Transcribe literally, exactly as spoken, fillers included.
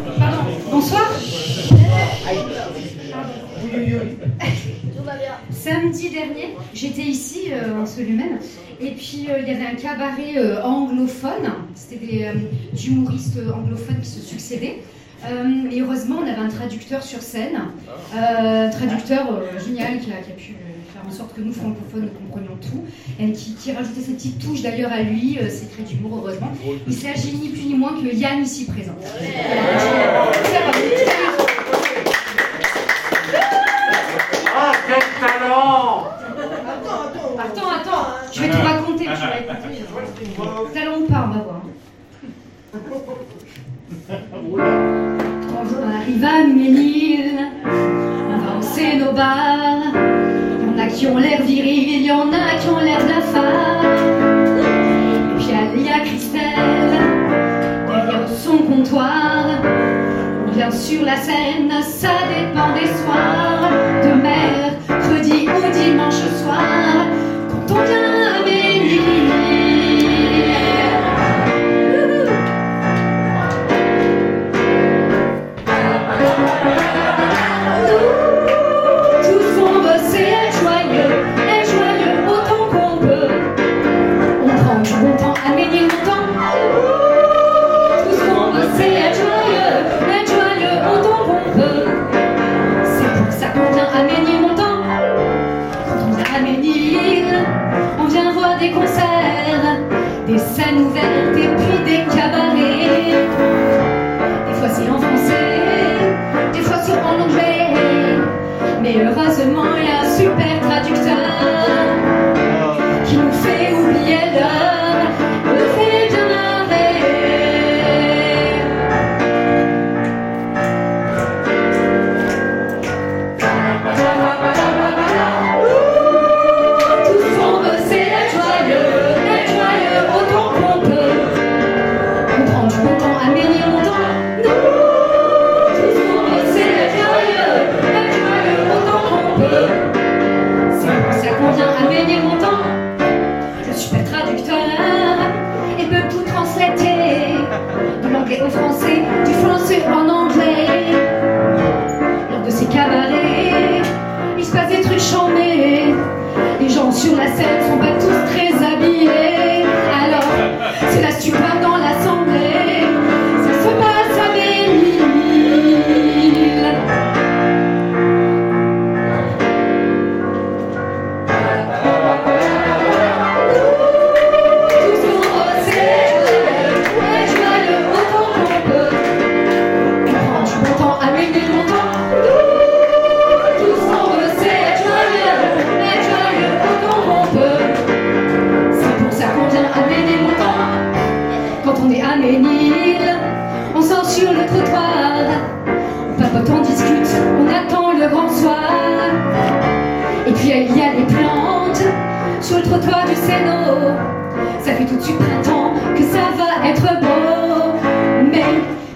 Pardon, bonsoir. Samedi dernier, j'étais ici euh, en Solumène, et puis euh, il y avait un cabaret euh, anglophone, c'était des euh, humoristes anglophones qui se succédaient. Euh, et heureusement, on avait un traducteur sur scène, euh, traducteur euh, génial qui a, qui a pu faire en sorte que nous, francophones, nous comprenions tout, et qui, qui rajoutait cette petite touche d'ailleurs à lui, euh, ses traits d'humour, heureusement. Il s'agit ni plus ni moins que Yann ici présent. Ah, quel talent! Attends, attends, je vais te raconter, je vais raconter. Talent ou pas, on va voir. Quand on arrive à Ménil, on va hausser nos bars. Il y en a qui ont l'air viril, il y en a qui ont l'air d'affaires. Et puis il y a Christelle, derrière son comptoir. On vient sur la scène, ça dépend des soirs. De mercredi au dimanche soir, quand on vient à Ménil. Tous vont bosser, être joyeux, être joyeux autant qu'on peut. On prend du bon temps à Ménil longtemps. Tous vont bosser, être joyeux, être joyeux autant qu'on peut. C'est pour ça qu'on vient à Ménil longtemps. Quand on vient à Ménil, on vient voir des concerts, des scènes ouvertes et puis des cabarets. Des fois c'est en français, des fois c'est en anglais, mais heureusement il y a un super traducteur qui nous fait oublier l'heure, nous fait bien marrer. Tous vont bosser, être joyeux, être joyeux autant qu'on peut. On prend du bon temps à Ménil longtemps. C'est pour ça qu'on vient à Ménil longtemps. Le super traducteur et peut tout translater, de l'anglais au français, du français en anglais. Lors de ces cabarets, il se passe des trucs chambés. Les gens sur la scène sont pas tous très habillés. Alors, c'est la stupeur dans l'assemblée. Ça se passe à Ménil. On sort sur le trottoir, on papote, on discute, on attend le grand soir. Et puis il y a les plantes sur le trottoir du Sénat. Ça fait tout de suite printemps que ça va être beau. Mais